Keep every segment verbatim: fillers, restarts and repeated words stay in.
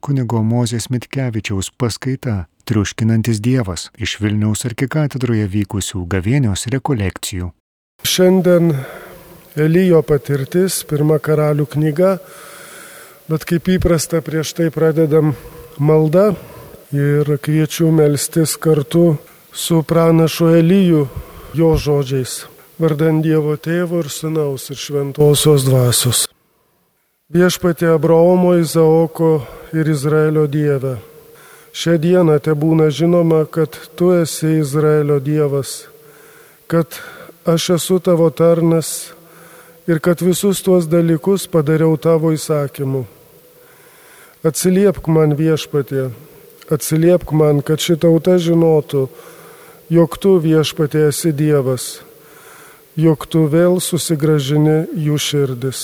Kunigo Mozės Mitkevičiaus paskaita Triuškinantis Dievas iš Vilniaus arkikatedroje vykusių gavėnios rekolekcijų. Šiandien Elijo patirtis, pirma Karalių knyga, bet kaip įprasta prieš tai pradedam maldą ir kviečiu melstis kartu su pranašu Eliju jo žodžiais. Vardan Dievo Tėvo ir Sūnaus ir Šventosios Dvasios. Viešpatie Abraomo, Izaoko ir Izraelio Dieve, šią dieną tebūna žinoma, kad Tu esi Izraelio Dievas, kad aš esu Tavo tarnas ir kad visus tuos dalykus padariau Tavo įsakymu. Atsiliepk man, Viešpatie, atsiliepk man, kad ši tauta žinotų, jog Tu, Viešpatie, esi Dievas, jog Tu vėl susigrąžini jų širdis.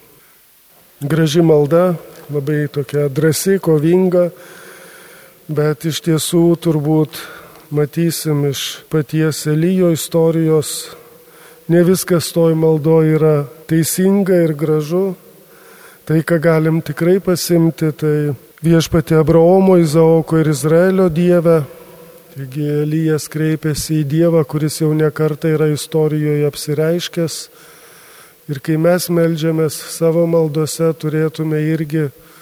Graži malda, labai tokia drąsi, kovinga, bet iš tiesų turbūt matysim iš paties Elijo istorijos, ne viskas toj maldoje yra teisinga ir gražu. Tai, ką galim tikrai pasimti, tai Viešpatie Abraomo, Izaoko ir Izraelio Dieve. Taigi Elijas kreipėsi į Dievą, kuris jau ne kartą yra istorijoje apsireiškęs. Ir kai mes meldžiamės savo maldose, turėtume irgi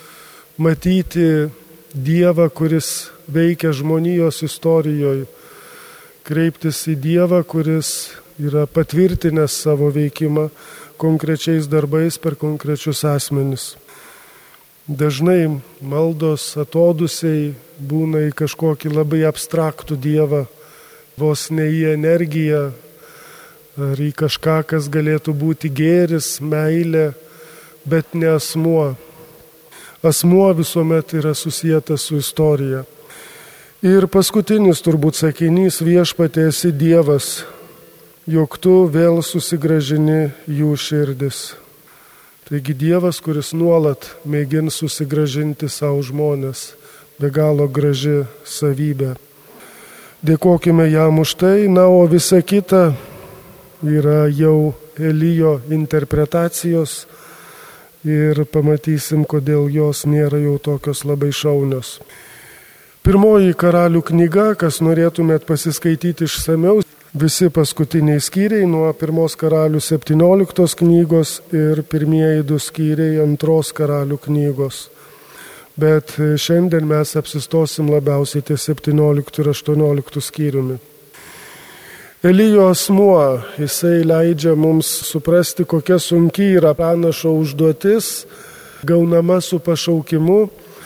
matyti Dievą, kuris veikia žmonijos istorijoje. Kreiptis į Dievą, kuris yra patvirtinęs savo veikimą konkrečiais darbais per konkrečius asmenis. Dažnai maldos atodūsiai būna į kažkokį labai abstraktų Dievą, vos ne į energiją, ar į kažką, kas galėtų būti gėris, meilė, bet ne asmuo. Asmuo visuomet yra susietas su istorija. Ir paskutinis turbūt sakinys, Viešpatie esi Dievas, jog Tu vėl susigrąžini jų širdis. Taigi Dievas, kuris nuolat mėgins susigrąžinti savo žmonės, be galo graži savybė. Dėkokime jam už tai, na, o visa kita yra jau Elijo interpretacijos ir pamatysim, kodėl jos nėra jau tokios labai šaunios. Pirmoji Karalių knyga, kas norėtumėt pasiskaityti išsamiau, visi paskutiniai skyriai nuo pirmos Karalių septynioliktos knygos ir pirmieji du skyriai antros Karalių knygos. Bet šiandien mes apsistosim labiausiai ties septynioliktų ir aštuonioliktų skyriumi. Elijo asmuo, jisai leidžia mums suprasti, kokia sunki yra pranašo užduotis, gaunama su pašaukimu.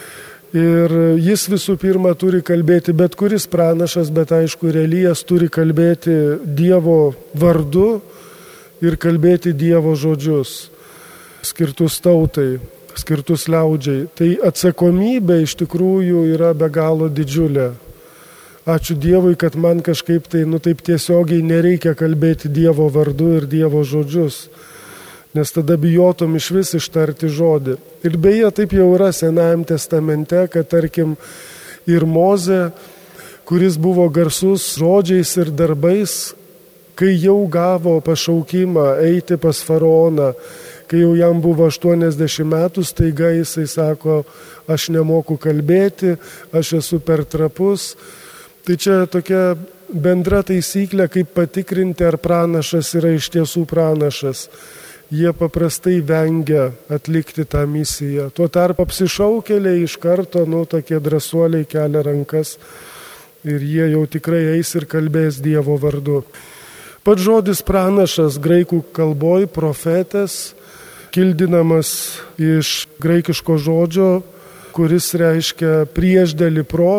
Ir jis visų pirma turi kalbėti, bet kuris pranašas, bet aišku, ir Elijas turi kalbėti Dievo vardu ir kalbėti Dievo žodžius, skirtus tautai, skirtus liaudžiai. Tai atsakomybė iš tikrųjų yra be galo didžiulė. Ačiū Dievui, kad man kažkaip tai, nu taip tiesiogiai nereikia kalbėti Dievo vardu ir Dievo žodžius, nes tada bijotum iš vis ištarti žodį. Ir beje, taip jau yra Senajam testamente, kad tarkim ir Mozė, kuris buvo garsus žodžiais ir darbais, kai jau gavo pašaukimą eiti pas faraoną, kai jau jam buvo aštuoniasdešimt metų, staiga jisai sako, aš nemoku kalbėti, aš esu per trapus. Tai čia tokia bendra taisyklė, kaip patikrinti, ar pranašas yra iš tiesų pranašas. Jie paprastai vengia atlikti tą misiją. Tuo tarpu apsišaukėliai iš karto, nu, tokie drąsuoliai kelia rankas ir jie jau tikrai eis ir kalbės Dievo vardu. Pats žodis pranašas graikų kalboj, profetas, kildinamas iš graikiško žodžio, kuris reiškia priešdėlį pro,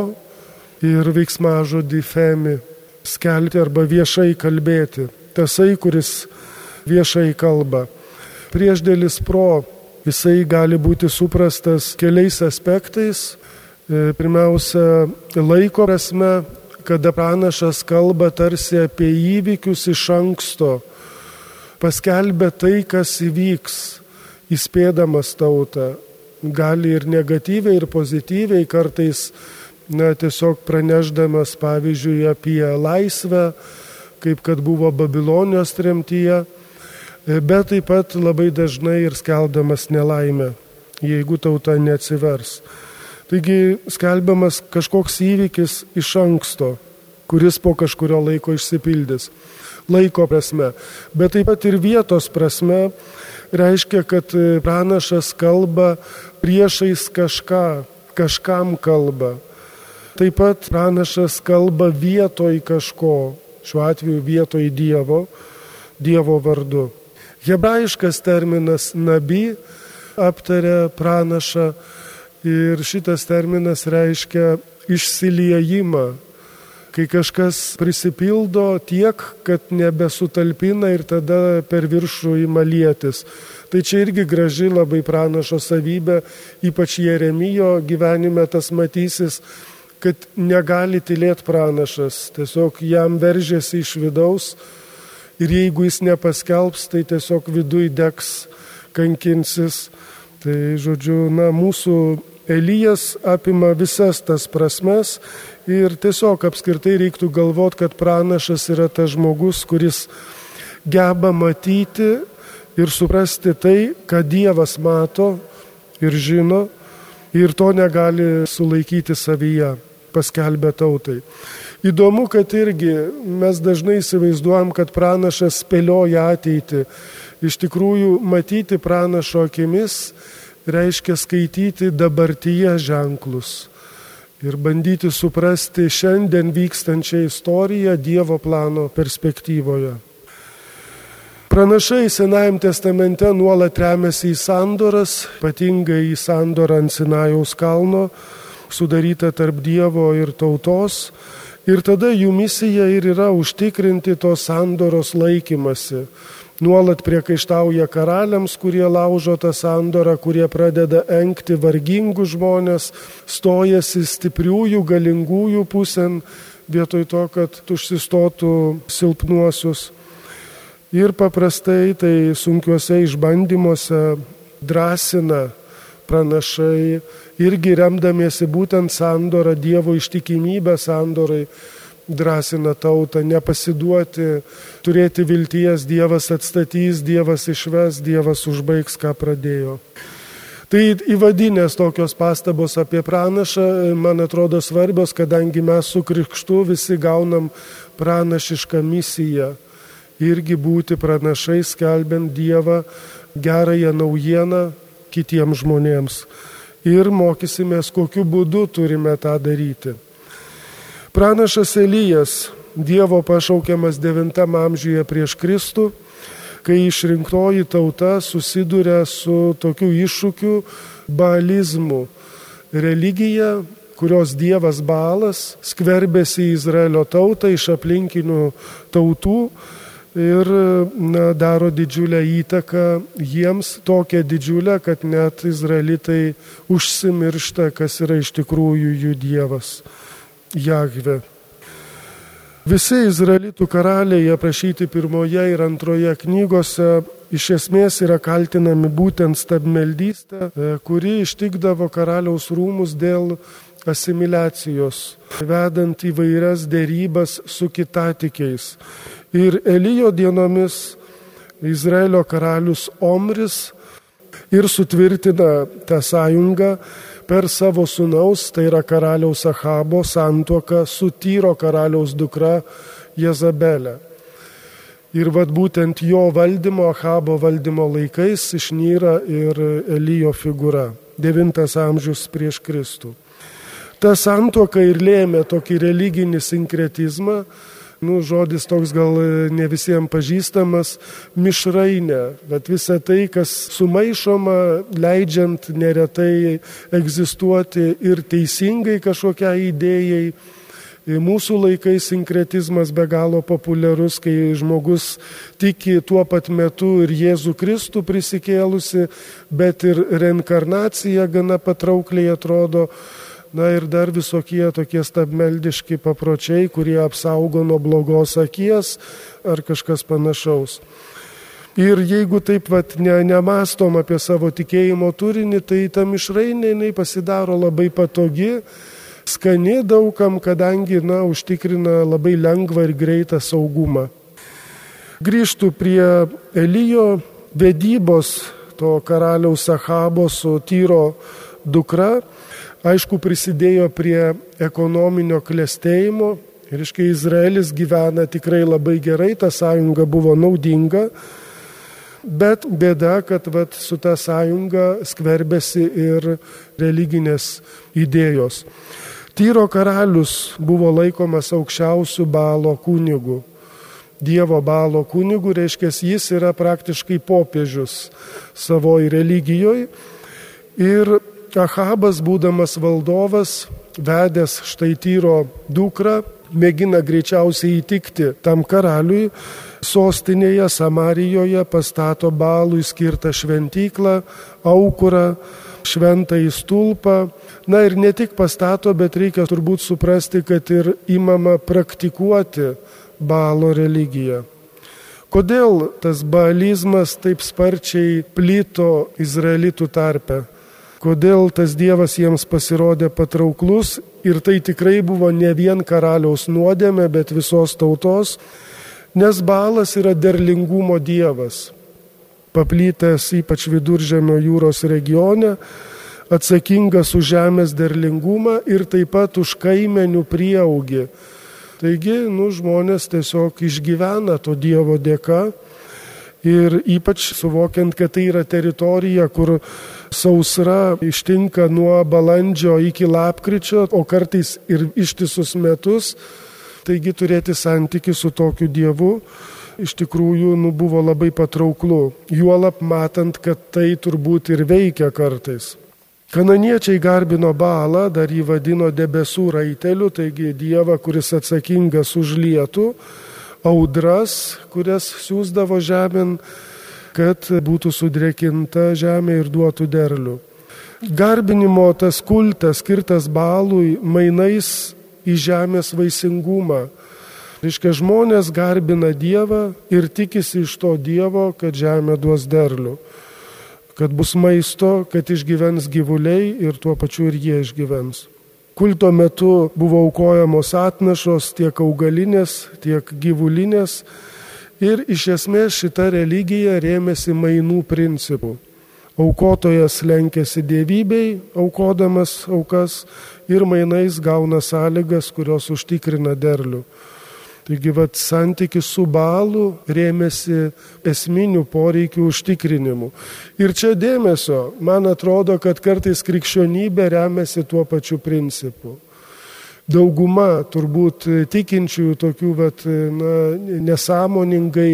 ir veiksmažodį femi, skelbti arba viešai kalbėti. Tasai, kuris viešai kalba. Priešdėlis pro, jisai gali būti suprastas keliais aspektais. Pirmiausia, laiko prasme, kada pranašas kalba tarsi apie įvykius iš anksto, paskelbia tai, kas įvyks, įspėdamas tautą. Gali ir negatyviai, ir pozityviai, kartais na, tiesiog praneždamas, pavyzdžiui, apie laisvę, kaip kad buvo Babilonijos tremtyje, bet taip pat labai dažnai ir skelbdamas nelaimę, jeigu tauta neatsivers. Taigi skelbiamas kažkoks įvykis iš anksto, kuris po kažkurio laiko išsipildys. Laiko prasme, bet taip pat ir vietos prasme reiškia, kad pranašas kalba priešais kažką, kažkam kalba. Taip pat pranašas kalba vietoj kažko, šiuo atveju vietoj Dievo, Dievo vardu. Hebrajiškas terminas nabi aptaria pranašą ir šitas terminas reiškia išsiliejimą, kai kažkas prisipildo tiek, kad nebesutalpina ir tada per viršų ima lietis. Tai čia irgi graži labai pranašo savybė, ypač Jeremijo gyvenime tas matysis, kad negali tylėti pranašas, tiesiog jam veržiasi iš vidaus ir jeigu jis nepaskelbs, tai tiesiog viduj degs, kankinsis. Tai žodžiu, na, mūsų Elijas apima visas tas prasmes ir tiesiog apskritai reiktų galvoti, kad pranašas yra tas žmogus, kuris geba matyti ir suprasti tai, ką Dievas mato ir žino ir to negali sulaikyti savyje, paskelbė tautai. Įdomu, kad irgi mes dažnai įsivaizduojam, kad pranašas spėlioja ateitį. Iš tikrųjų, matyti pranašo akimis reiškia skaityti dabartyje ženklus ir bandyti suprasti šiandien vykstančią istoriją Dievo plano perspektyvoje. Pranašai Senajame testamente nuolat remiasi į sandoras, ypatingai į sandorą ant Sinajaus kalno, sudarytą tarp Dievo ir tautos, ir tada jų misija ir yra užtikrinti tos sandoros laikymasi. Nuolat priekaištauja karaliams, kurie laužo tą sandorą, kurie pradeda engti vargingų žmonės, stojasi stipriųjų, galingųjų pusėn, vietoj to, kad užsistotų silpnuosius. Ir paprastai tai sunkiuose išbandymuose drąsina pranašai, irgi remdamiesi būtent sandorą, Dievo ištikimybę sandorai, drąsina tautą nepasiduoti, turėti vilties, Dievas atstatys, Dievas išves, Dievas užbaigs, ką pradėjo. Tai įvadinės tokios pastabos apie pranašą, man atrodo svarbios, kadangi mes su krikštu visi gaunam pranašišką misiją. Irgi būti pranašai, skelbiant Dievą, gerąją naujieną kitiems žmonėms. Ir mokysimės, kokiu būdu turime tą daryti. Pranašas Elijas, Dievo pašaukiamas devintame amžiuje prieš Kristų, kai išrinktoji tauta susiduria su tokiu iššūkiu baalizmu. Religija, kurios dievas Baalas skverbėsi į Izraelio tautą iš aplinkinių tautų ir na, daro didžiulę įtaką jiems, tokią didžiulę, kad net izraelitai užsimiršta, kas yra iš tikrųjų jų dievas. Jahve. Visi izraelitų karaliai aprašyti pirmoje ir antroje knygose iš esmės yra kaltinami būtent stabmeldystę, kuri ištikdavo karaliaus rūmus dėl asimiliacijos, vedant įvairias dėrybas su kitatikiais. Ir Elijo dienomis Izraelio karalius Omris ir sutvirtina tą sąjungą per savo sūnaus, tai yra karaliaus Achabo santuoką su Tyro karaliaus dukra Jezabelė. Ir vat būtent jo valdymo, Achabo valdymo laikais išnyra ir Elijo figūra, devintas amžius prieš Kristų. Ta santuoka ir lėmė tokį religinį sinkretizmą, nu, žodis toks gal ne visiems pažįstamas, mišrainė, bet visa tai, kas sumaišoma, leidžiant neretai egzistuoti ir teisingai kažkokiai idėjai. Mūsų laikais sinkretizmas be galo populiarus, kai žmogus tiki tuo pat metu ir Jėzų Kristų prisikėlusi, bet ir reinkarnacija gana patraukliai atrodo. Na ir dar visokie tokie stabmeldiški papročiai, kurie apsaugo nuo blogos akies ar kažkas panašaus. Ir jeigu taip vat ne, nemastom apie savo tikėjimo turinį, tai ta mišrainė jinai pasidaro labai patogi, skani daugam, kadangi na, užtikrina labai lengvą ir greitą saugumą. Grįžtų prie Elijo vedybos, to karaliaus Achabo su Tyro dukra. aišku, prisidėjo prie ekonominio klestėjimo. Ir iškai Izraelis gyvena tikrai labai gerai, ta sąjunga buvo naudinga, bet bėda, kad vat, su ta sąjunga skverbėsi ir religinės idėjos. Tyro karalius buvo laikomas aukščiausių Baalo kunigų. Dievo Baalo kunigų, reiškia, jis yra praktiškai popiežius savoje religijoje. Ir Ahabas, būdamas valdovas, vedęs štai Tyro dukrą, mėgina greičiausiai įtikti tam karaliui, sostinėje Samarijoje pastato Baalui skirtą šventyklą, aukurą, šventąjį stulpą. Na ir ne tik pastato, bet reikia turbūt suprasti, kad ir imama praktikuoti Baalo religiją. Kodėl tas baalizmas taip sparčiai plito izraelitų tarpe? Kodėl tas dievas jiems pasirodė patrauklus ir tai tikrai buvo ne vien karaliaus nuodėmė, bet visos tautos, nes Baalas yra derlingumo dievas, paplytęs ypač Viduržemio jūros regione, atsakingas už žemės derlingumą ir taip pat už kaimenių prieaugį. Taigi, nu, žmonės tiesiog išgyvena to dievo dėka. Ir ypač suvokiant, kad tai yra teritorija, kur sausra ištinka nuo balandžio iki lapkričio, o kartais ir ištisus metus, taigi turėti santyki su tokiu dievu iš tikrųjų nu, buvo labai patrauklu. Juolab matant, kad tai turbūt ir veikia kartais. Kananiečiai garbino Baalą, dar jį vadino debesų raiteliu, taigi dievą, kuris atsakingas už lietų, audras, kurias siųsdavo žemėn, kad būtų sudrėkinta žemė ir duotų derlių. Garbinimo tas kultas skirtas Baalui mainais į žemės vaisingumą. Reiškia, žmonės garbina Dievą ir tikisi iš to Dievo, kad žemė duos derlių. Kad bus maisto, kad išgyvens gyvuliai ir tuo pačiu ir jie išgyvens. Kulto metu buvo aukojamos atnašos tiek augalinės, tiek gyvulinės ir iš esmės šita religija rėmėsi mainų principų. Aukotojas lenkėsi dievybei, aukodamas aukas ir mainais gauna sąlygas, kurios užtikrina derlių. Taigi, vat, santykis su Baalu rėmėsi esminių poreikių užtikrinimu. Ir čia dėmesio, man atrodo, kad kartais krikščionybė remiasi tuo pačiu principu. Dauguma turbūt tikinčiųjų tokių vat, na, nesąmoningai,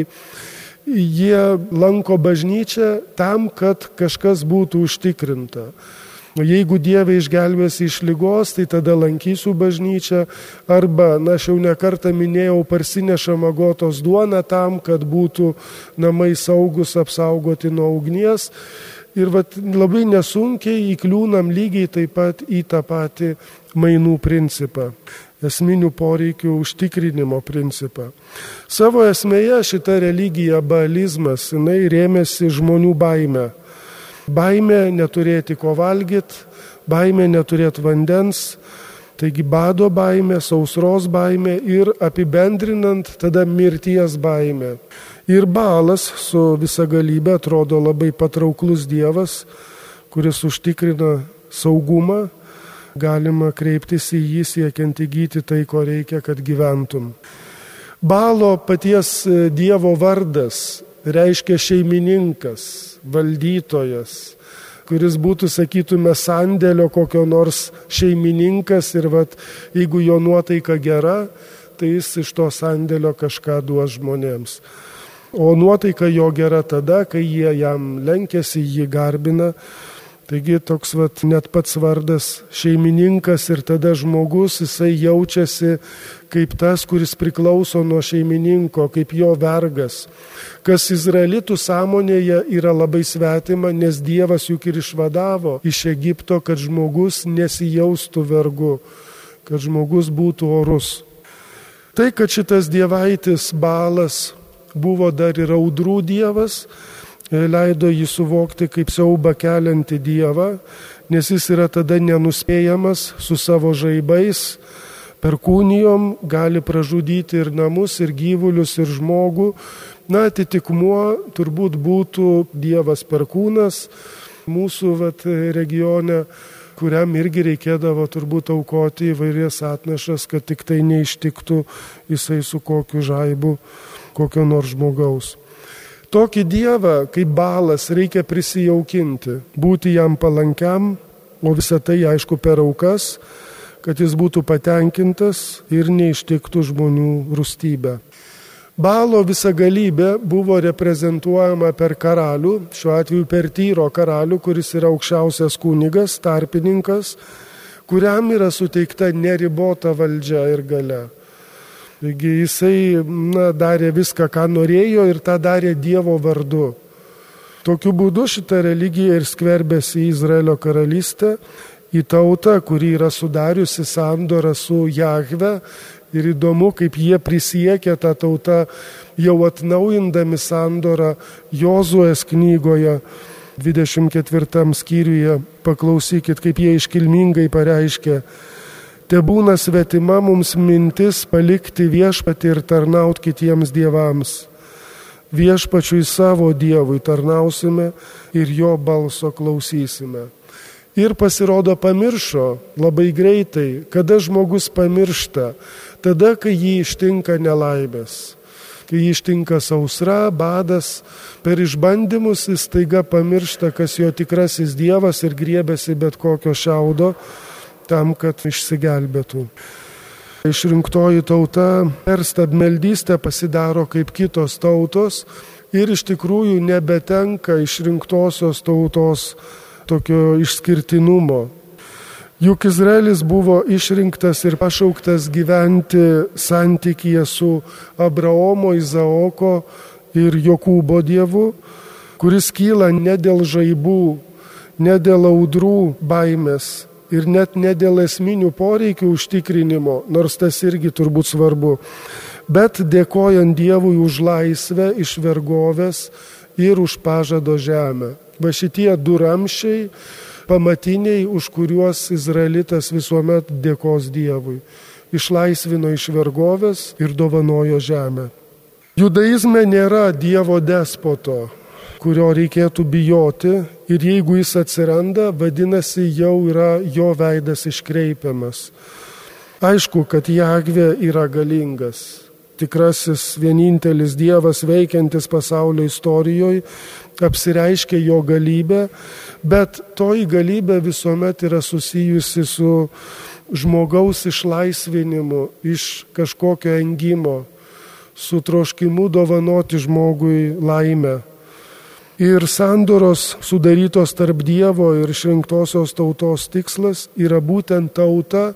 jie lanko bažnyčią tam, kad kažkas būtų užtikrinta. Jeigu Dieve išgelbėsi iš ligos, tai tada lankysiu bažnyčią, arba, na, aš jau nekartą minėjau, parsinešama Agotos duona tam, kad būtų namai saugus, apsaugoti nuo ugnies. Ir vat, labai nesunkiai įkliūnam lygiai taip pat į tą patį mainų principą, esminių poreikių užtikrinimo principą. Savo esmėje šita religija, baalizmas, jinai rėmėsi žmonių baime. Baimė neturėti ko valgyti, baimė neturėti vandens, taigi bado baimė, sausros baimė ir apibendrinant tada mirties baimė. Ir Baalas su visagalybė atrodo labai patrauklus dievas, kuris užtikrina saugumą, galima kreiptis į jį siekiant įgyti tai, ko reikia, kad gyventum. Baalo paties dievo vardas reiškia šeimininkas, valdytojas, kuris būtų, sakytume, sandėlio kokio nors šeimininkas ir vat, jeigu jo nuotaika gera, tai jis iš to sandėlio kažką duos žmonėms. O nuotaika jo gera tada, kai jie jam lenkiasi, jį garbina. Taigi toks vat, net pats vardas šeimininkas ir tada žmogus, jisai jaučiasi kaip tas, kuris priklauso nuo šeimininko, kaip jo vergas. Kas izraelitų sąmonėje yra labai svetima, nes Dievas juk ir išvadavo iš Egipto, kad žmogus nesijaustų vergu, kad žmogus būtų orus. Tai, kad šitas dievaitis Baalas buvo dar ir audrų dievas, leido jį suvokti kaip siaubą keliantį dievą, nes jis yra tada nenuspėjamas su savo žaibais, perkūnijom gali pražudyti ir namus, ir gyvulius, ir žmogų. Na, atitikmuo turbūt būtų dievas perkūnas mūsų vat, regione, kuriam irgi reikėdavo turbūt aukoti įvairias atnašas, kad tik tai neištiktų jisai su kokiu žaibu kokio nors žmogaus. Tokį dievą kaip Baalas reikia prisijaukinti, būti jam palankiam, o visą tai aišku per aukas, kad jis būtų patenkintas ir neištiktų žmonių rūstybę. Baalo visagalybė buvo reprezentuojama per karalių, šiuo atveju per Tyro karalių, kuris yra aukščiausias kunigas, tarpininkas, kuriam yra suteikta neribota valdžia ir galia. Taigi jisai na, darė viską, ką norėjo ir tą darė Dievo vardu. Tokiu būdu šita religija ir skverbėsi į Izraelio karalystę, į tautą, kuri yra sudariusi sandorą su Jahve. Ir įdomu, kaip jie prisiekė tą tautą, jau atnaujindami sandorą Jozuės knygoje, dvidešimt ketvirtam skyriuje. Paklausykit, kaip jie iškilmingai pareiškė: tebūna svetima mums mintis palikti viešpatį ir tarnauti kitiems dievams. Viešpačiui savo Dievui tarnausime ir jo balso klausysime. Ir pasirodo pamiršo labai greitai, kada žmogus pamiršta, tada, kai jį ištinka nelaimės, kai jį ištinka sausra, badas, per išbandymus jis staiga pamiršta, kas jo tikrasis dievas ir griebėsi bet kokio šiaudo tam, kad išsigelbėtų. Išrinktoji tauta per stabmeldystę pasidaro kaip kitos tautos ir iš tikrųjų nebetenka išrinktosios tautos tokio išskirtinumo. Juk Izraelis buvo išrinktas ir pašauktas gyventi santykyje su Abraomo, Izaoko ir Jokūbo dievu, kuris kyla ne dėl žaibų, ne dėl audrų baimės ir net ne dėl esminių poreikių užtikrinimo, nors tas irgi turbūt svarbu, bet dėkojant Dievui už laisvę iš vergovės ir už pažado žemę. Va šitie du ramščiai pamatiniai, už kuriuos Izraelitas visuomet dėkos Dievui. Išlaisvino iš vergovės ir dovanojo žemę. Judaizme nėra Dievo despoto, kurio reikėtų bijoti, ir jeigu jis atsiranda, vadinasi, jau yra jo veidas iškreipiamas. Aišku, kad Jahvė yra galingas. Tikrasis vienintelis Dievas veikiantis pasaulio istorijoje, apsireiškia jo galybę, bet toji galybė visuomet yra susijusi su žmogaus išlaisvinimu iš kažkokio engimo, su troškimu dovanoti žmogui laimę. Ir sandoros sudarytos tarp Dievo ir išrinktosios tautos tikslas yra būtent tautą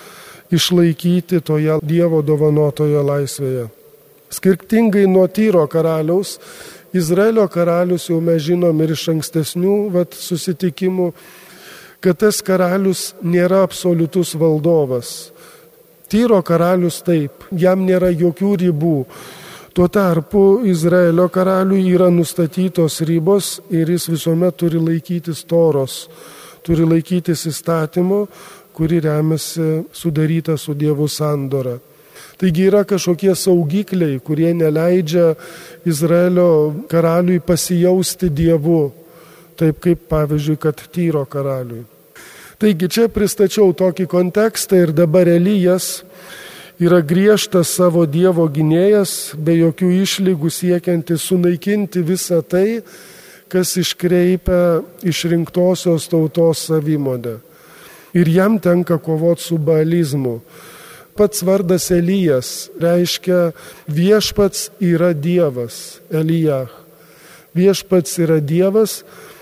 išlaikyti toje Dievo dovanotoje laisvėje. Skirtingai nuo Tyro karaliaus, Izraelio karalius jau mes žinom ir iš ankstesnių vat, susitikimų, kad tas karalius nėra absoliutus valdovas. Tyro karalius taip, jam nėra jokių ribų. Tuo tarpu Izraelio karaliui yra nustatytos ribos ir jis visuomet turi laikytis Toros, turi laikytis įstatymo, kuri remiasi sudaryta su Dievu sandora. Taigi yra kažkokie saugikliai, kurie neleidžia Izraelio karaliui pasijausti Dievu, taip kaip pavyzdžiui, kad Tyro karaliui. Taigi čia pristačiau tokį kontekstą ir dabar Elijas yra griežtas savo Dievo gynėjas, be jokių išlygų siekiantis sunaikinti visą tai, kas iškreipia išrinktosios tautos savimonę. Ir jam tenka kovoti su baalizmu. Pats vardas Elijas reiškia viešpats yra Dievas, Elijah. Viešpats yra Dievas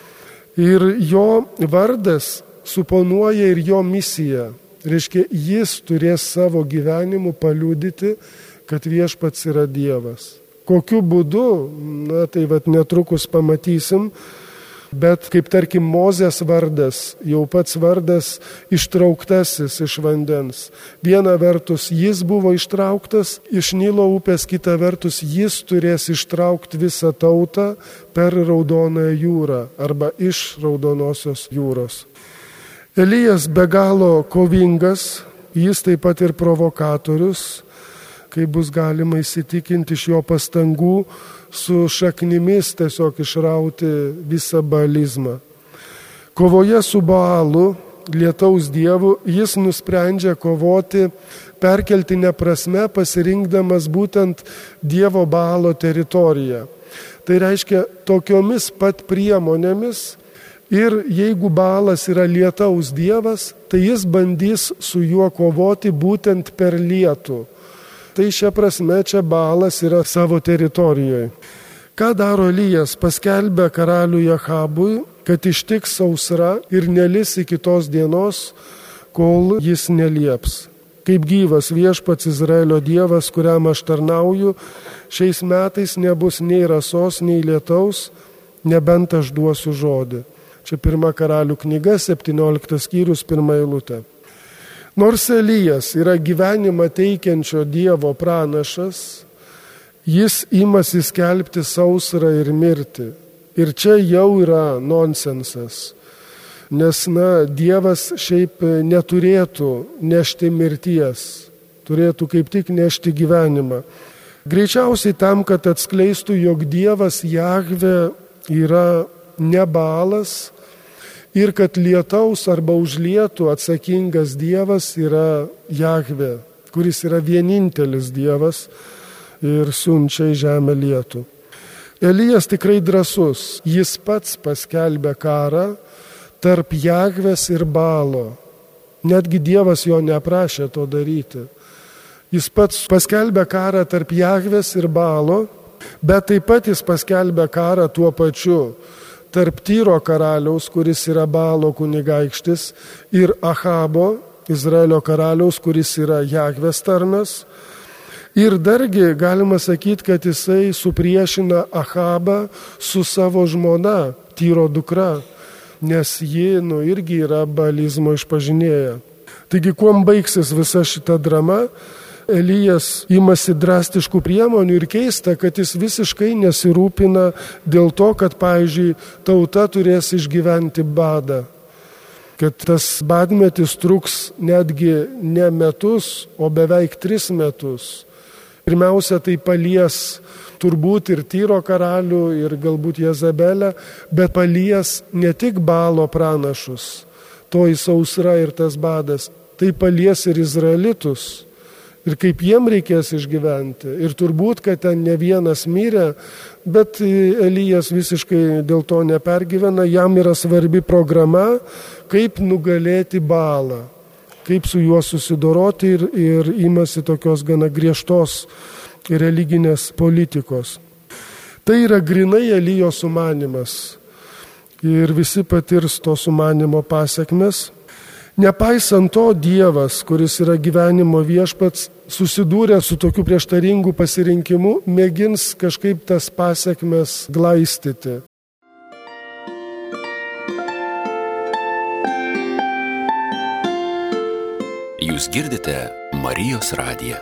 ir jo vardas suponuoja ir jo misiją. Reiškia, jis turės savo gyvenimu paliudyti, kad viešpats yra Dievas. Kokiu būdu, na tai vat netrukus pamatysim, bet kaip tarkim Mozės vardas, jau pats vardas ištrauktasis iš vandens. Viena vertus jis buvo ištrauktas iš Nilo upės, kita vertus jis turės ištraukti visą tautą per Raudonąją jūrą arba iš Raudonosios jūros. Elijas be galo kovingas, jis taip pat ir provokatorius, kaip bus galima įsitikinti iš jo pastangų su šaknimis tiesiog išrauti visą baalizmą. Kovoje su Baalu lietaus dievu, jis nusprendžia kovoti perkeltinę prasme, pasirinkdamas būtent Dievo Baalo teritoriją. Tai reiškia tokiomis pat priemonėmis ir jeigu Baalas yra lietaus dievas, tai jis bandys su juo kovoti būtent per lietų. Tai šia prasme čia Baalas yra savo teritorijoje. Ką daro Elijas? Paskelbia karaliui Achabui, kad ištiks sausra ir nelis iki tos dienos, kol jis nelieps. Kaip gyvas viešpats Izraelio dievas, kuriam aš tarnauju, šiais metais nebus nei rasos, nei lietaus, nebent aš duosiu žodį. Čia pirma Karalių knyga, septynioliktas skyrius, pirma eilutė. Nors Elijas yra gyvenimą teikiančio Dievo pranašas, jis imasi skelbti sausrą ir mirtį. Ir čia jau yra nonsensas. Nes, na, Dievas šiaip neturėtų nešti mirties, turėtų kaip tik nešti gyvenimą. Greičiausiai tam, kad atskleistų, jog Dievas Jahvė yra ne Baalas ir kad lietaus arba už lietų atsakingas Dievas yra Jahvė, kuris yra vienintelis Dievas ir siunčia į žemę lietų. Elijas tikrai drąsus, jis pats paskelbė karą tarp Jahvės ir Baalo. Netgi Dievas jo neprašė to daryti. Jis pats paskelbė karą tarp Jahvės ir Baalo, bet taip pat jis paskelbė karą tuo pačiu tarp Tyro karaliaus, kuris yra Baalo kunigaikštis, ir Achabo, Izraelio karaliaus, kuris yra Jahvės tarnas. Ir dargi galima sakyti, kad jisai supriešina Achabą su savo žmona, Tyro dukra, nes ji, nu, irgi yra baalizmo išpažinėja. Taigi, kuom baigsis visa šita drama? Elijas imasi drastiškų priemonių ir keista, kad jis visiškai nesirūpina dėl to, kad, pavyzdžiui, tauta turės išgyventi badą. Kad tas badmetis truks netgi ne metus, o beveik tris metus. Pirmiausia, tai palies turbūt ir Tyro karalių, ir galbūt Jezabelę, bet palies ne tik Baalo pranašus, toji sausra ir tas badas, tai palies ir izraelitus. Ir kaip jiem reikės išgyventi. Ir turbūt, kad ten ne vienas mirė, bet Elijas visiškai dėl to nepergyvena, jam yra svarbi programa, kaip nugalėti Baalą, kaip su juo susidoroti ir, ir imasi tokios gana griežtos religinės politikos. Tai yra grinai Elijo sumanymas ir visi patirs to sumanimo pasekmes. Nepaisant to, Dievas, kuris yra gyvenimo viešpats, susidūrė su tokiu prieštaringu pasirinkimu, mėgins kažkaip tas pasekmes glaistyti. Jūs girdite Marijos radiją.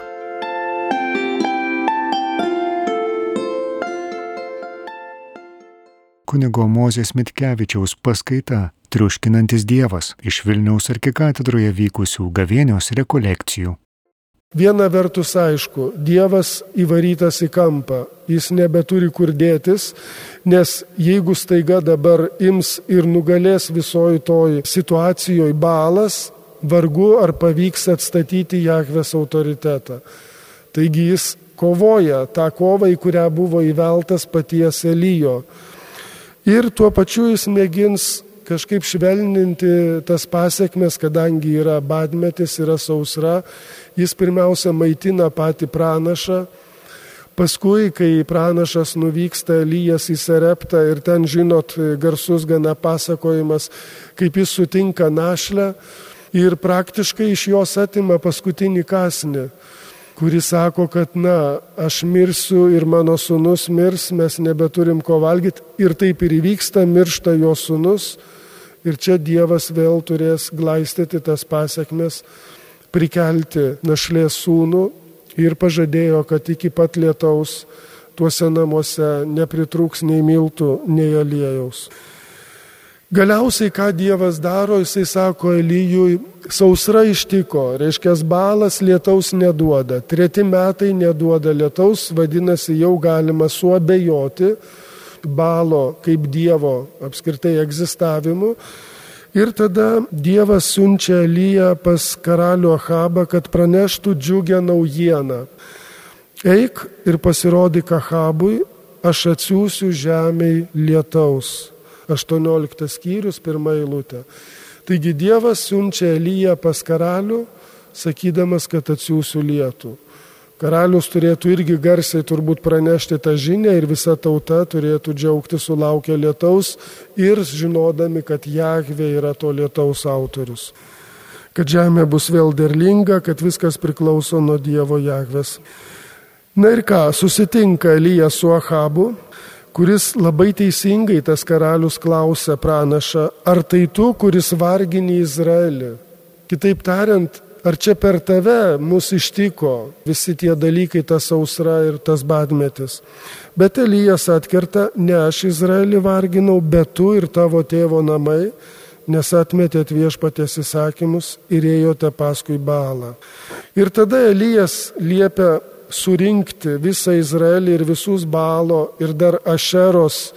Kunigo Mozės Mitkevičiaus paskaita Triuškinantis Dievas iš Vilniaus arkikatedroje vykusių gavėnios rekolekcijų. Viena vertus aišku, Dievas įvarytas į kampą, jis nebeturi kur dėtis, nes jeigu staiga dabar ims ir nugalės visoji toj situacijoje Baalas, vargu ar pavyks atstatyti Jahvės autoritetą. Taigi jis kovoja tą kovą, į kurią buvo įveltas paties Elijo. Ir tuo pačiu jis mėgins kažkaip švelninti tas pasekmes, kadangi yra badmetis, yra sausra, jis pirmiausia maitina patį pranašą, paskui, kai pranašas nuvyksta Elijas į Sareptą ir ten, žinot, garsus gana pasakojimas, kaip jis sutinka našlę ir praktiškai iš jos atima paskutinį kąsnį, kuris sako, kad, na, aš mirsiu ir mano sūnus mirs, mes nebeturim ko valgyti. Ir taip ir įvyksta, miršta jo sūnus. Ir čia Dievas vėl turės glaistyti tas pasekmes, prikelti našlės sūnų ir pažadėjo, kad iki pat lietaus tuose namuose nepritrūks nei miltų, nei aliejaus. Galiausiai, ką Dievas daro, jisai sako Elijui, sausra ištiko, reiškia, Baalas lietaus neduoda, treti metai neduoda lietaus, vadinasi, jau galima suabejoti Baalo kaip Dievo apskritai egzistavimu. Ir tada Dievas siunčia Eliją pas karalių Achabą, kad praneštų džiugę naujieną. Eik ir pasirodyk Achabui, aš atsiųsiu žemei lietaus. aštuonioliktas skyrius, pirma eilutė. Taigi Dievas siunčia Eliją pas karalių, sakydamas, kad atsiųsiu lietų. Karalius turėtų irgi garsiai turbūt pranešti tą žinią ir visa tauta turėtų džiaugti sulaukę lietaus ir žinodami, kad Jahvė yra to lietaus autorius. Kad žemė bus vėl derlinga, kad viskas priklauso nuo Dievo Jahvės. Na ir ką, susitinka Elija su Achabu, kuris labai teisingai tas karalius klausia pranašą, ar tai tu, kuris vargini Izraelį? Kitaip tariant, ar čia per tave mus ištiko visi tie dalykai, tas sausra ir tas badmetis? Bet Elijas atkerta, ne aš Izraelį varginau, bet tu ir tavo tėvo namai, nes atmetėt viešpaties įsakymus ir ėjote paskui Baalą. Ir tada Elijas liepia surinkti visą Izraelį ir visus Baalo ir dar Ašeros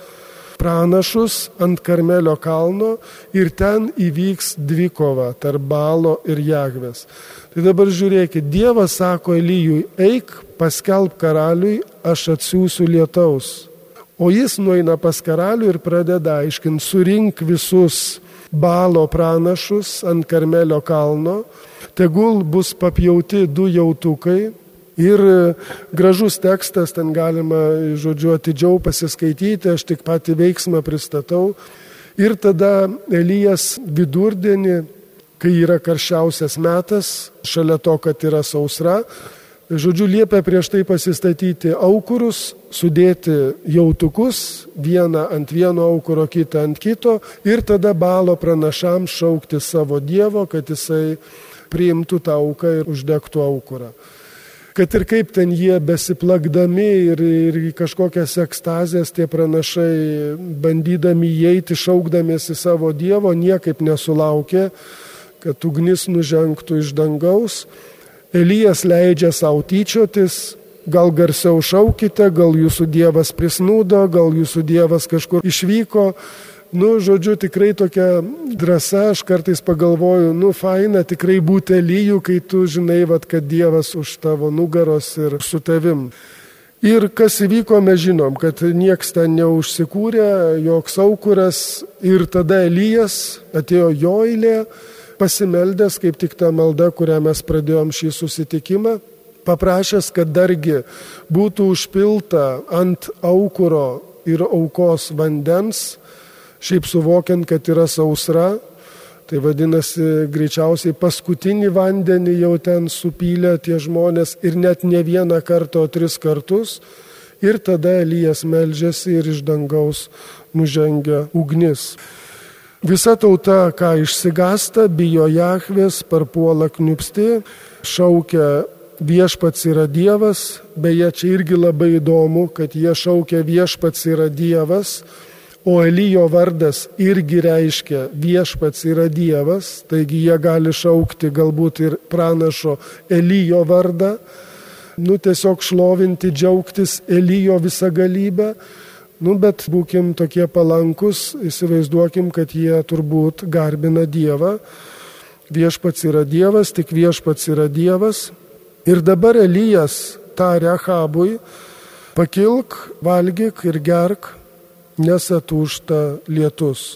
pranašus ant Karmelio kalno ir ten įvyks dvikova tarp Baalo ir Jahvės. Tai dabar žiūrėkit, Dievas sako Elijui, eik, paskelbk karaliui, aš atsiųsiu lietaus. O jis nueina pas karalių ir pradeda aiškinti, surink visus Baalo pranašus ant Karmelio kalno, tegul bus papjauti du jautukai. Ir gražus tekstas, ten galima, žodžiu, atidžiau pasiskaityti, aš tik patį veiksmą pristatau. Ir tada Elijas vidurdienį, kai yra karščiausias metas, šalia to, kad yra sausra, žodžiu, liepia prieš tai pasistatyti aukurus, sudėti jautukus, vieną ant vieno aukuro, kitą ant kito, ir tada Baalo pranašams šaukti savo Dievo, kad jisai priimtų tą auką ir uždegtų aukurą. Kad ir kaip ten jie besiplakdami ir, ir kažkokias ekstazijas tie pranašai, bandydami įeiti, šaukdamiesi savo Dievo, niekaip nesulaukė, kad ugnis nužengtų iš dangaus. Elijas leidžia savo tyčiotis, gal garsiau šaukite, gal jūsų Dievas prisnūdo, gal jūsų Dievas kažkur išvyko. Nu, žodžiu, tikrai tokia drąsa, aš kartais pagalvoju, nu, faina tikrai būti Elijų, kai tu žinai, vat, kad Dievas už tavo nugaros ir su tavim. Ir kas įvyko, mes žinom, kad nieks ten neužsikūrė, joks aukuras, ir tada Elijas atėjo jo eilė, pasimeldęs, kaip tik ta malda, kurią mes pradėjom šį susitikimą, paprašęs, kad dargi būtų užpilta ant aukuro ir aukos vandens, šiaip suvokiant, kad yra sausra, tai vadinasi, greičiausiai paskutinį vandenį jau ten supylė tie žmonės ir net ne vieną kartą, o tris kartus. Ir tada Elijas meldžiasi ir iš dangaus nužengia ugnis. Visa tauta, ką išsigąsta, bijo Jahvės, parpuola kniupsti, šaukia viešpats yra Dievas. Beje, čia irgi labai įdomu, kad jie šaukia viešpats yra Dievas, o Elijo vardas irgi reiškia viešpats yra Dievas, taigi jie gali šaukti galbūt ir pranašo Elijo vardą, nu tiesiog šlovinti, džiaugtis Elijo visagalybę, nu bet būkim tokie palankus, įsivaizduokim, kad jie turbūt garbina Dievą, viešpats yra Dievas, tik viešpats yra Dievas. Ir dabar Elijas tarė Achabui, pakilk, valgyk ir gerk, nes atūžta lietus.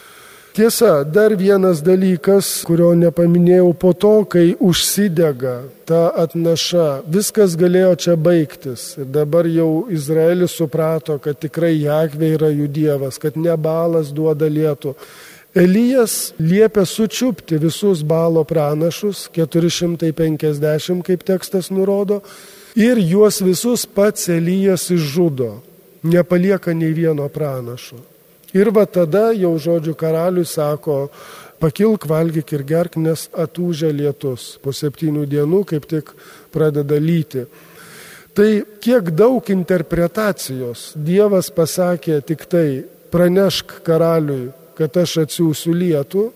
Tiesa, dar vienas dalykas, kurio nepaminėjau, po to, kai užsidega ta atnaša, viskas galėjo čia baigtis. Ir dabar jau Izraelis suprato, kad tikrai Jahvė yra jų Dievas, kad ne Baalas duoda lietų. Elijas liepia sučiupti visus Baalo pranašus, keturi šimtai penkiasdešimt, kaip tekstas nurodo, ir juos visus pats Elijas išžudo. Nepalieka nei vieno pranašo. Ir va tada jau žodžiu karaliui sako, pakilk, valgyk ir gerk, nes atūžia lietus. Po septynių dienų kaip tik pradeda lyti. Tai kiek daug interpretacijos. Dievas pasakė tik tai, pranešk karaliui, kad aš atsiųsiu lietų,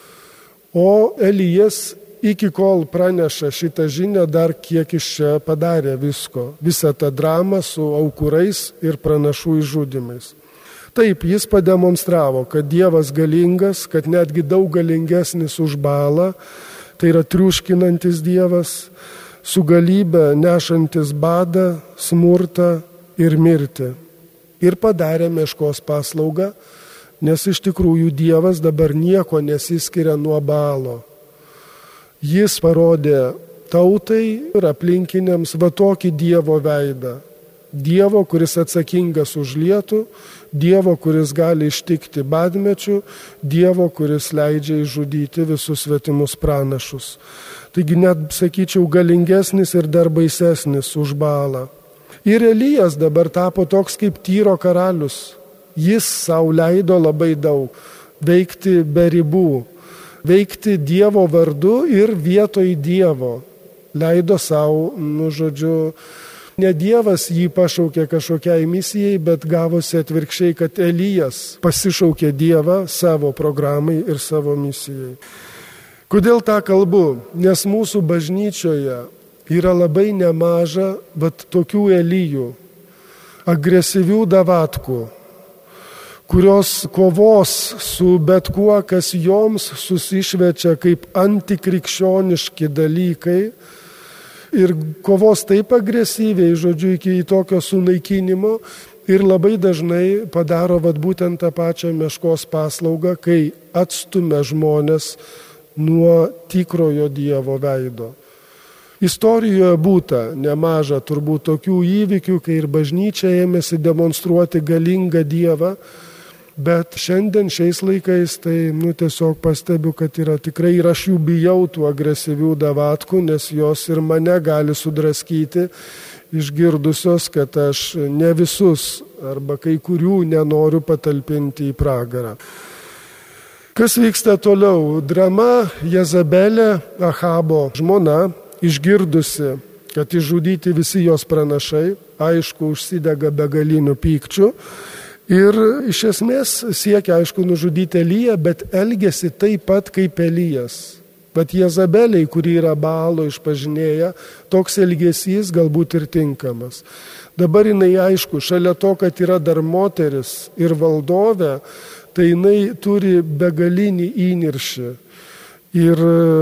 o Elijas iki kol praneša šitą žinią, dar kiek iš čia padarė visko. Visą tą dramą su aukurais ir pranašų išžudymais. Taip, jis pademonstravo, kad Dievas galingas, kad netgi daug galingesnis už Baalą, tai yra triuškinantis Dievas, su galybė nešantis badą, smurtą ir mirtį. Ir padarė Meškos paslaugą, nes iš tikrųjų Dievas dabar nieko nesiskiria nuo Baalo. Jis parodė tautai ir aplinkiniams va tokį Dievo veidą. Dievo, kuris atsakingas už lietų, Dievo, kuris gali ištikti badmečių, Dievo, kuris leidžia išžudyti visus svetimus pranašus. Taigi net, sakyčiau, galingesnis ir dar baisesnis už Baalą. Ir Elijas dabar tapo toks kaip Tyro karalius. Jis sau leido labai daug veikti be ribų, veikti Dievo vardu ir vietoj Dievo. Leido sau, nu žodžiu, ne Dievas jį pašaukė kažkokiai misijai, bet gavosi atvirkščiai, kad Elijas pasišaukė Dievą savo programai ir savo misijai. Kodėl tą kalbu? Nes mūsų bažnyčioje yra labai nemaža vat tokių Elijų, agresyvių davatkų, kurios kovos su bet kuo, kas joms susišvečia kaip antikrikščioniški dalykai ir kovos taip agresyviai, žodžiu, iki tokio sunaikinimo ir labai dažnai padaro vat būtent tą pačią Meškos paslaugą, kai atstumia žmonės nuo tikrojo Dievo veido. Istorijoje būta nemaža turbūt tokių įvykių, kai ir bažnyčia ėmėsi demonstruoti galingą Dievą, bet šiandien šiais laikais tai nu, tiesiog pastebiu, kad yra tikrai ir aš jų bijau tų agresyvių davatkų, nes jos ir mane gali sudraskyti, išgirdusios, kad aš ne visus arba kai kurių nenoriu patalpinti į pragarą. Kas vyksta toliau? Drama Jezabelė, Ahabo žmona, išgirdusi, kad išžudyti visi jos pranašai, aišku, užsidega begaliniu pykčiu ir iš esmės siekia, aišku, nužudyti Eliją, bet elgesi taip pat kaip Elijas. Bet Jezabeliai, kuri yra Baalo išpažinėja, toks elgesys galbūt ir tinkamas. Dabar jinai, aišku, šalia to, kad yra dar moteris ir valdovė, tai jinai turi begalinį įniršį. Ir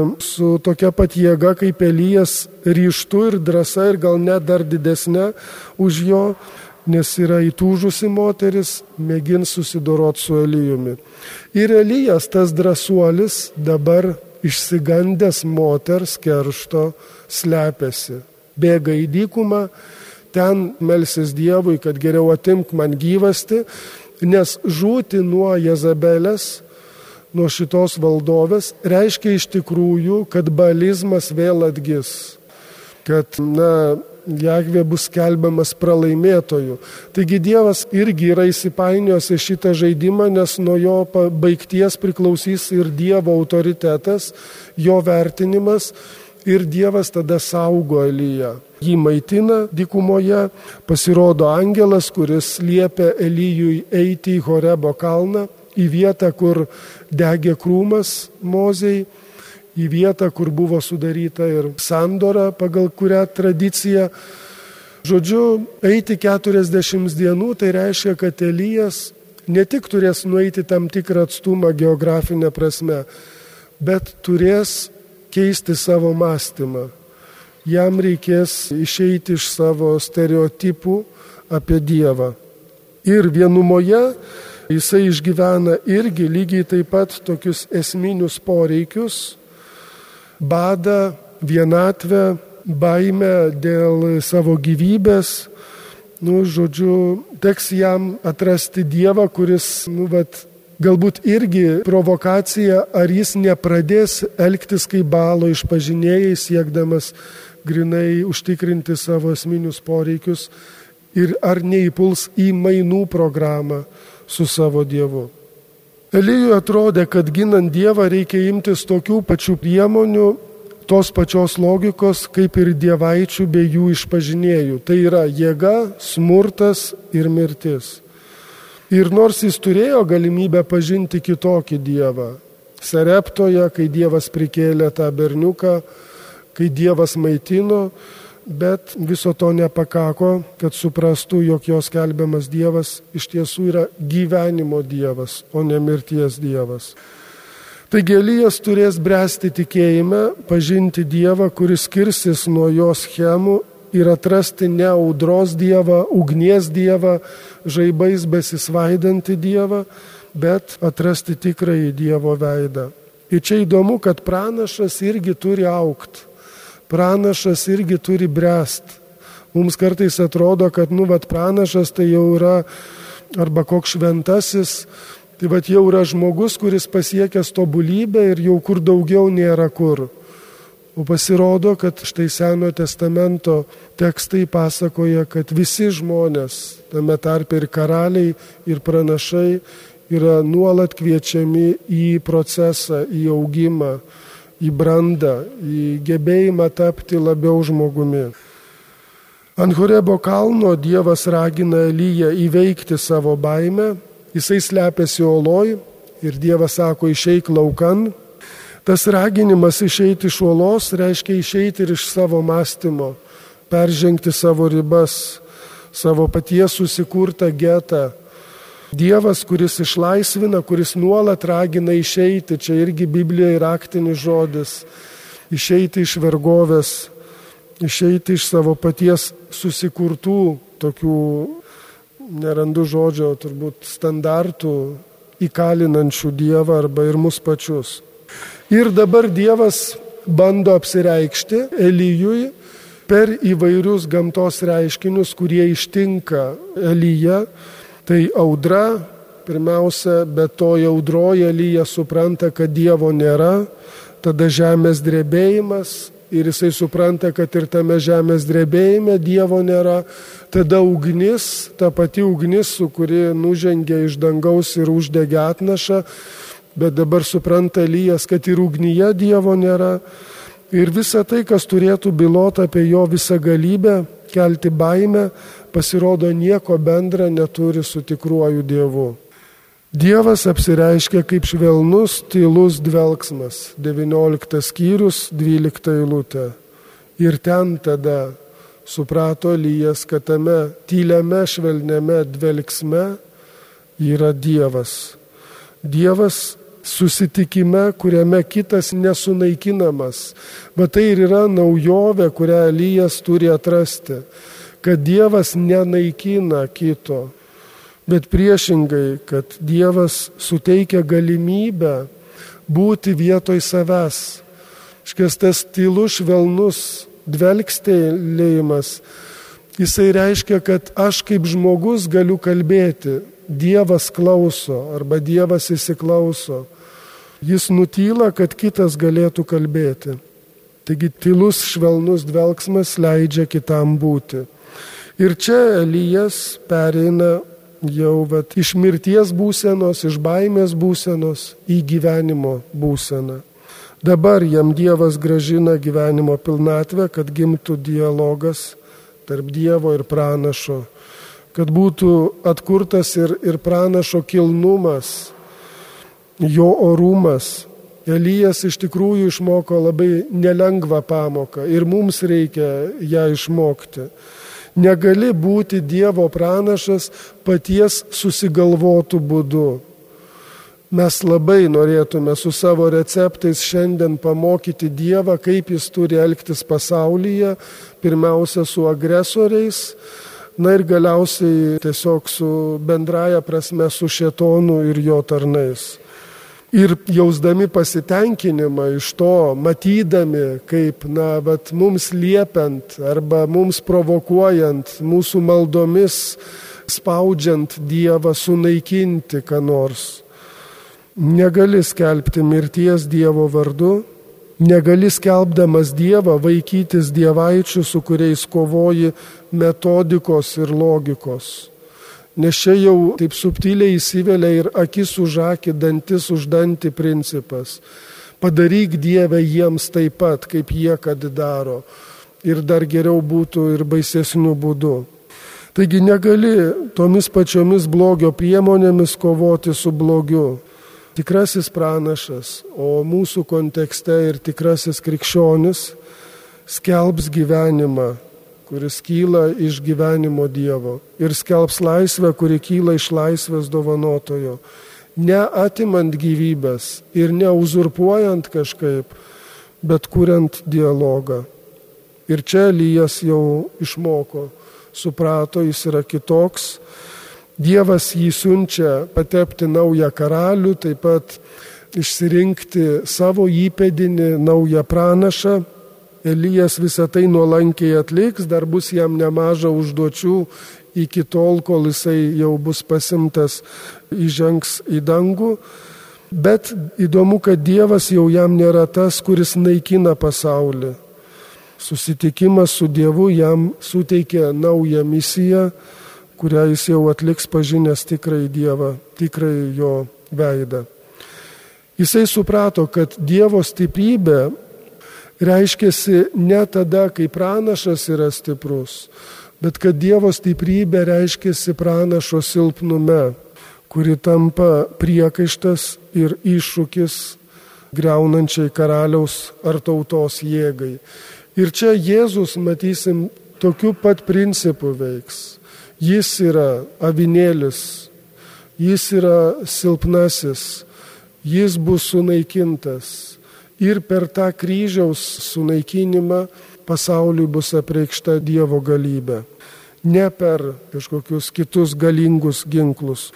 su tokia pat jėga kaip Elijas ryžtu ir drąsa ir gal net dar didesnė už jo, nes yra įtūžusi moteris, mėgins susidoroti su Elijumi. Ir Elijas, tas drąsuolis, dabar išsigandęs moters keršto slepiasi. Bėga į dykumą, ten melsis Dievui, kad geriau atimk man gyvastį, nes žūti nuo Jezabelės, nuo šitos valdovės, reiškia iš tikrųjų, kad baalizmas vėl atgis, kad, na, Jahvė bus skelbiamas pralaimėtojų. Taigi Dievas irgi yra įsipainiojęs į šitą žaidimą, nes nuo jo baigties priklausys ir Dievo autoritetas, jo vertinimas ir Dievas tada saugo Eliją. Jį maitina dykumoje, pasirodo angelas, kuris liepia Elijui eiti į Horebo kalną, į vietą, kur degė krūmas Mozei, į vietą, kur buvo sudaryta ir sandora, pagal kurią tradiciją. Žodžiu, eiti keturiasdešimt dienų, tai reiškia, kad Elijas ne tik turės nueiti tam tikrą atstumą geografinę prasme, bet turės keisti savo mąstymą. Jam reikės išeiti iš savo stereotipų apie Dievą. Ir vienumoje jisai išgyvena irgi lygiai taip pat tokius esminius poreikius, badą, vienatvę, baimę dėl savo gyvybės. Nu, žodžiu, teks jam atrasti Dievą, kuris, nu, vat, galbūt irgi provokacija, ar jis nepradės elgtis kaip Baalo išpažinėjai, siekdamas grinai užtikrinti savo esminius poreikius ir ar neįpuls į mainų programą su savo Dievu. Elijui atrodė, kad ginant Dievą reikia imtis tokių pačių priemonių, tos pačios logikos, kaip ir dievaičių bei jų išpažinėjų. Tai yra jėga, smurtas ir mirtis. Ir nors jis turėjo galimybę pažinti kitokį Dievą, Sareptoje, kai Dievas prikėlė tą berniuką, kai Dievas maitino, bet viso to nepakako, kad suprastų, jog jos skelbiamas Dievas iš tiesų yra gyvenimo Dievas, o ne mirties Dievas. Taigi Elijas turės bręsti tikėjime, pažinti Dievą, kuris skirsis nuo jo schemų ir atrasti ne audros Dievą, ugnies Dievą, žaibais besisvaidantį Dievą, bet atrasti tikrąjį Dievo veidą. Ir čia įdomu, kad pranašas irgi turi augti, pranašas irgi turi bręsti. Mums kartais atrodo, kad nu, vat, pranašas tai jau yra arba koks šventasis, tai vat, jau yra žmogus, kuris pasiekęs tobulybę ir jau kur daugiau nėra kur. O pasirodo, kad štai Senojo testamento tekstai pasakoja, kad visi žmonės, tame tarpe ir karaliai, ir pranašai, yra nuolat kviečiami į procesą, į augimą, į brandą, į gebėjimą tapti labiau žmogumi. Ant Horebo kalno Dievas ragina Eliją įveikti savo baimę, jisai slepiasi oloj ir Dievas sako išeik laukan. Tas raginimas išeiti iš uolos reiškia išeiti ir iš savo mąstymo, peržengti savo ribas, savo paties susikurtą getą. Dievas, kuris išlaisvina, kuris nuolat ragina išeiti, čia irgi Biblijoje raktinis žodis, išeiti iš vergovės, išeiti iš savo paties susikurtų tokių, nerandu žodžio, turbūt standartų įkalinančių Dievą arba ir mus pačius. Ir dabar Dievas bando apsireikšti Elijui per įvairius gamtos reiškinius, kurie ištinka Eliją. Tai audra, pirmiausia, bet toje audroje Elija supranta, kad Dievo nėra, tada žemės drebėjimas ir jisai supranta, kad ir tame žemės drebėjime Dievo nėra, tada ugnis, ta pati ugnis, su kuri nužengė iš dangaus ir uždegė atnašą, bet dabar supranta Elijas, kad ir ugnyje Dievo nėra. Ir visa tai, kas turėtų byloti apie jo visą galybę, kelti baimę, pasirodo nieko bendra neturi su tikruoju Dievu. Dievas apsireiškia kaip švelnus, tylus dvelksmas. devynioliktas skyrius, dvylikta eilutė. Ir ten tada suprato Elijas, kad tame tyliame, švelniame dvelksme yra Dievas. Dievas susitikime, kuriame kitas nesunaikinamas. Bet tai ir yra naujovė, kurią Elijas turi atrasti, kad Dievas nenaikina kito, bet priešingai, kad Dievas suteikia galimybę būti vietoj savęs. Škias tas tylus, švelnus dvelkstelėjimas, jisai reiškia, kad aš kaip žmogus galiu kalbėti, Dievas klauso arba Dievas įsiklauso. Jis nutyla, kad kitas galėtų kalbėti. Taigi tylus, švelnus dvelksmas leidžia kitam būti. Ir čia Elijas pereina jau vat, iš mirties būsenos, iš baimės būsenos į gyvenimo būseną. Dabar jam Dievas gražina gyvenimo pilnatvę, kad gimtų dialogas tarp Dievo ir pranašo, kad būtų atkurtas ir, ir pranašo kilnumas, jo orumas. Elijas iš tikrųjų išmoko labai nelengvą pamoką ir mums reikia ją išmokti. Negali būti Dievo pranašas paties susigalvotų būdu. Mes labai norėtume su savo receptais šiandien pamokyti Dievą, kaip jis turi elgtis pasaulyje, pirmiausia su agresoriais, na ir galiausiai tiesiog su bendraja prasme su šėtonu ir jo tarnais. Ir jausdami pasitenkinimą iš to, matydami, kaip, na, bet mums liepiant arba mums provokuojant, mūsų maldomis, spaudžiant Dievą sunaikinti ką nors. Negali skelbti mirties Dievo vardu, negali skelbdamas Dievą vaikytis dievaičių, su kuriais kovoji metodikos ir logikos. Nes čia jau taip subtiliai įsivelia ir akis už akį, dantis už dantį principas. Padaryk Dievę jiems taip pat, kaip jie kad daro. Ir dar geriau būtų ir baisesniu būdu. Taigi negali tomis pačiomis blogio priemonėmis kovoti su blogiu. Tikrasis pranašas, o mūsų kontekste ir tikrasis krikščionis skelbs gyvenimą kuris kyla iš gyvenimo Dievo, ir skelbs laisvę, kuri kyla iš laisvės dovanotojo, neatimant gyvybės ir neuzurpuojant kažkaip, bet kuriant dialogą. Ir čia Elijas jau išmoko, suprato, jis yra kitoks. Dievas jį siunčia patepti naują karalių, taip pat išsirinkti savo įpėdinį, naują pranašą. Elijas visą tai nuolankiai atliks, dar bus jam nemaža užduočių iki tol, kol jisai jau bus pasimtas, įžengs į dangų. Bet įdomu, kad Dievas jau jam nėra tas, kuris naikina pasaulį. Susitikimas su Dievu jam suteikė naują misiją, kurią jis jau atliks pažinęs tikrai Dievą, tikrai jo veidą. Jisai suprato, kad Dievo stiprybė reiškiasi ne tada, kai pranašas yra stiprus, bet kad Dievo stiprybė reiškiasi pranašo silpnume, kuri tampa priekaištas ir iššūkis griaunančiai karaliaus ar tautos jėgai. Ir čia Jėzus, matysim, tokiu pat principu veiks. Jis yra avinėlis, jis yra silpnasis, jis bus sunaikintas. Ir per tą kryžiaus sunaikinimą pasauliui bus apreikšta Dievo galybė, ne per kažkokius kitus galingus ginklus.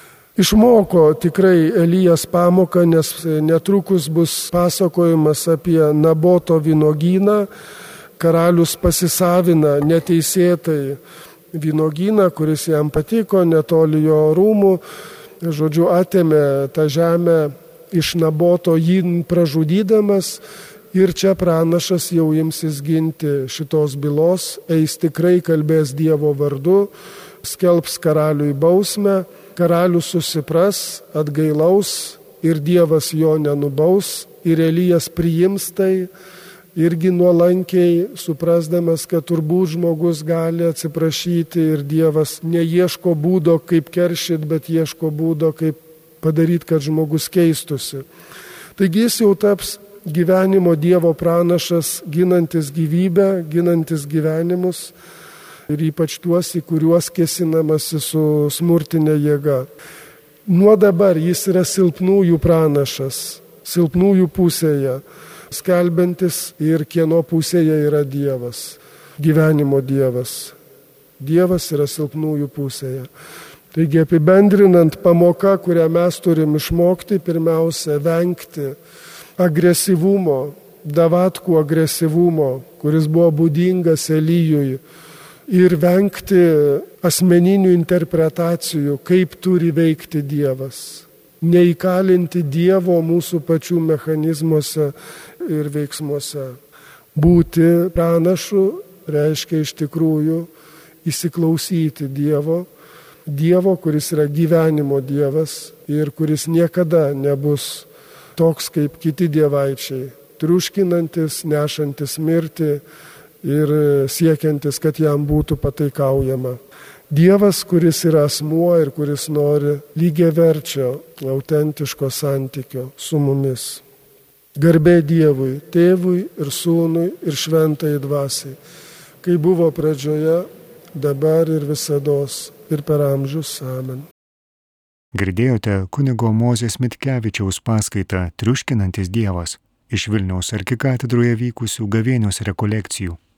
Išmoko tikrai Elijas pamoką, nes netrukus bus pasakojimas apie Naboto vynogyną. Karalius pasisavina neteisėtai vynogyną, kuris jam patiko, netoli jo rūmų. Žodžiu, atėmė tą žemę iš Naboto, jį pražudydamas. Ir čia pranašas jau imsis ginti šitos bylos, eis tikrai, kalbės Dievo vardu, skelbs karaliui bausmę. Karalius susipras, atgailaus ir Dievas jo nenubaus. Ir Elijas priims tai, irgi nuolankiai, suprasdamas, kad turbūt žmogus gali atsiprašyti ir Dievas neieško būdo, kaip keršyti, bet ieško būdo, kaip padaryti, kad žmogus keistusi. Taigi jis jau taps gyvenimo Dievo pranašas, ginantis gyvybę, ginantis gyvenimus ir ypač tuos, į kuriuos kėsinamasi su smurtinė jėga. Nuo dabar jis yra silpnųjų pranašas, silpnųjų pusėje, skelbiantis ir kieno pusėje yra Dievas, gyvenimo Dievas. Dievas yra silpnųjų pusėje. Taigi apibendrinant, pamoka, kurią mes turim išmokti, pirmiausia, vengti agresyvumo, davatkų agresyvumo, kuris buvo būdingas Elijui, ir vengti asmeninių interpretacijų, kaip turi veikti Dievas. Neįkalinti Dievo mūsų pačių mechanizmuose ir veiksmuose. Būti pranašu reiškia iš tikrųjų įsiklausyti Dievo, Dievo, kuris yra gyvenimo Dievas ir kuris niekada nebus toks kaip kiti dievaičiai, triuškinantis, nešantis mirtį ir siekiantis, kad jam būtų pataikaujama. Dievas, kuris yra asmuo ir kuris nori lygiaverčio, autentiško santykio su mumis. Garbė Dievui, Tėvui ir Sūnui ir Šventai Dvasiai, kai buvo pradžioje, dabar ir visados ir per amžius. Amen. Girdėjote kunigo Mozės Mitkevičiaus paskaitą Triuškinantis Dievas iš Vilniaus arkikatedroje vykusių gavėnios rekolekcijų.